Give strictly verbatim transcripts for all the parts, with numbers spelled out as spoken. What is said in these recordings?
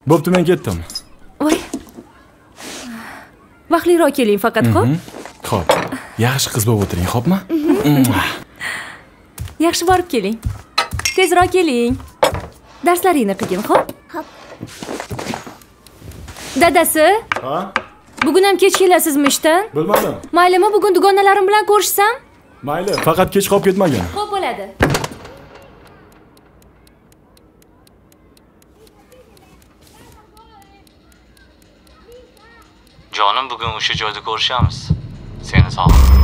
Bo'pti, men ketdim. Voy. Vaqtliroq keling faqat, xo'p? Xo'p. Yaxshi qiz bo'lib o'tiring, xo'pmi? Yaxshi borib keling. Tezroq keling. Darslaringni qilgin, xo'p? Xo'p. Dadasi? Ha? Bugun ham kech kelasizmi ishdan? Bilmadim. Maylimi, bugun dugonalarim bilan ko'rishsam? Mayli, faqat kech qolib ketmagin. Xo'p bo'ladi. Jonim, bugun o'sha joyda ko'rishamiz. Seni sog'indim.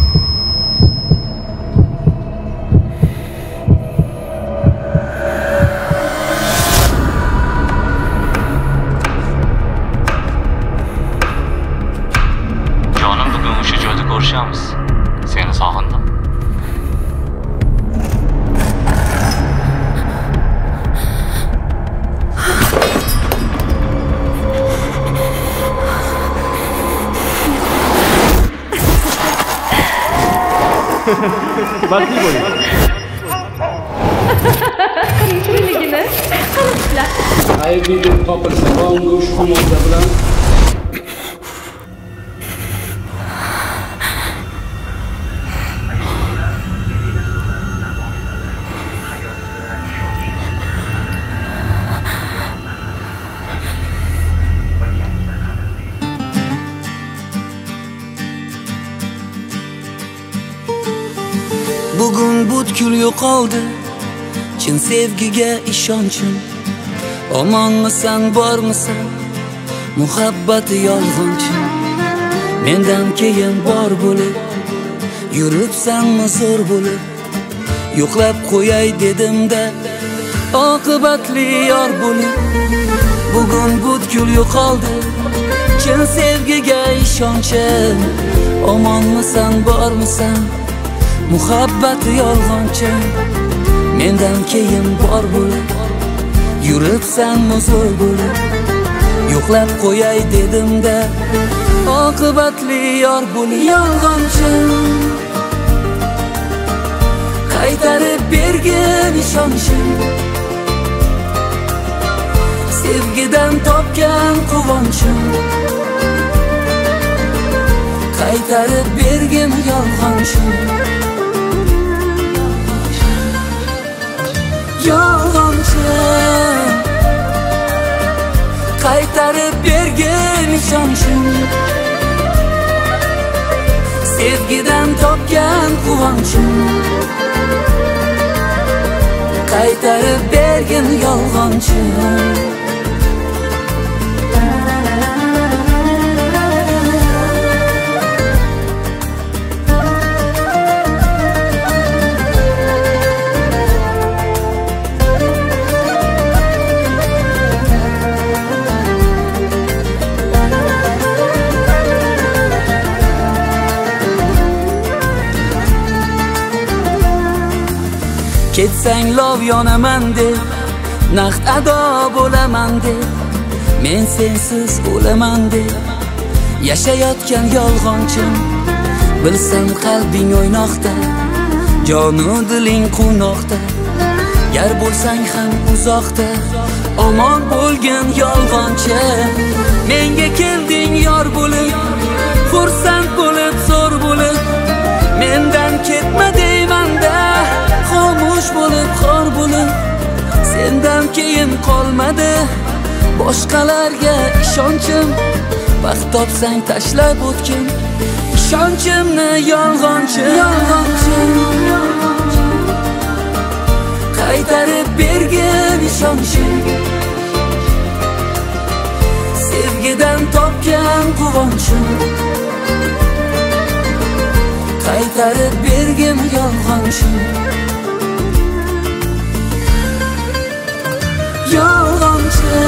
Jonim, bugun o'sha joyda ko'rishamiz. Seni sog'indim. Baxtli bo'ling. Tirikchiligini qilibsizlar. Aybli deb topilsa, unga ushbu modda bilan Bugun butkul yo'qoldi chin sevgiga ishonchim. Omonmisan, bormisan, muhabbati yolg'onchi. Mendan keyin bor bo'lib yuribsanmi zo'r bo'lib. Yo'qlab qo'yay dedimda oqibatli yor bo'lib. Bugun butkul yo'qoldi chin sevgiga ishonchim. Omonmisan, bormisan, muhabbati yolg'onchi. Mendan keyin bor bo'lib yuribsanmi zo'r bo'lib. Yo'qlab qo'yay dedimda oqibatli yor bo'lib. Yolg'onchi qaytarib bergin ishonchim. Sevgidan topgan quvonchim. Qaytarib bergin yolg'onchim. Yolg'onchi qaytarib bergin ishonchim. Sevgidan topgan quvonchim. Qaytarib bergin yolg'onchim. Ketsang lov yonaman deb, naqd ado bo'laman deb, men sensiz o'laman deb yashayotgan yolg'onchim. Bilsam qalbing o'ynoqda, jonu diling quvnoqda. Gar bo'lsang ham uzoqda, omon bo'lgin yolg'onchi. Menga kelding yor bo'lib, xursand bo'lib, zo'r bo'lib. Mendan ketma deymanda, xomush bo'lib, xor bo'lib. Sendan keyin qolmadi boshqalarga ishonchim. Vaqt topsang tashlab o'tgin ishonchimni yolg'onchi. Yolg'onchi qaytarib bergin ishonchim. Sevgidan topgan quvonchim. Qaytarib bergin yolg'onchim. Yolg'onchi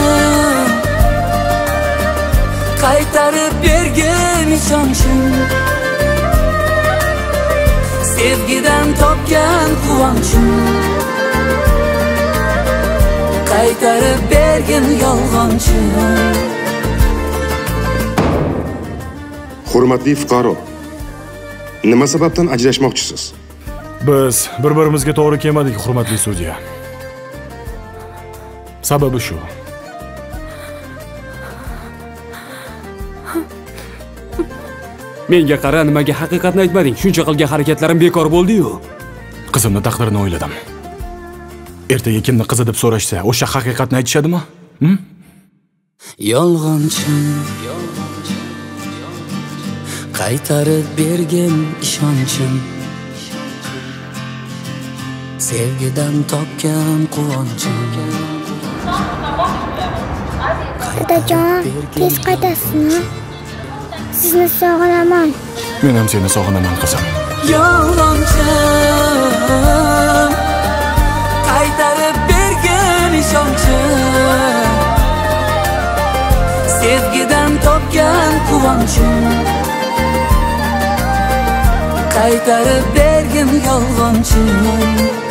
qaytarib bergin ishonchim. Sevgidan topgan quvonchim. Qaytarib bergin yolg'onchim. Hurmatli fuqaro, nima sababdan ajrashmoqchisiz? Biz bir-birimizga to'g'ri kelmadik, hurmatli sudya. Sababi shu. Menga qara, nimaga haqiqatni aytmading? Shuncha qilgan harakatlarim bekor bo'ldi-yu. Qizimni taqdirini o'yladim. Ertaga kimni qizi deb so'rashsa, o'sha haqiqatni aytishadimi? Hm? Yolg'onchi, qaytarib bergin ishonchim, sevgidan topgan quvonchim. Dadajon, tez qaytasizmi? Sizni sog'inaman. Men ham seni sog'inaman qizim. Yolg'onchi, qaytarib bergin ishonchim, sevgidan topgan quvonchim. Qaytarib bergin yolg'onchim.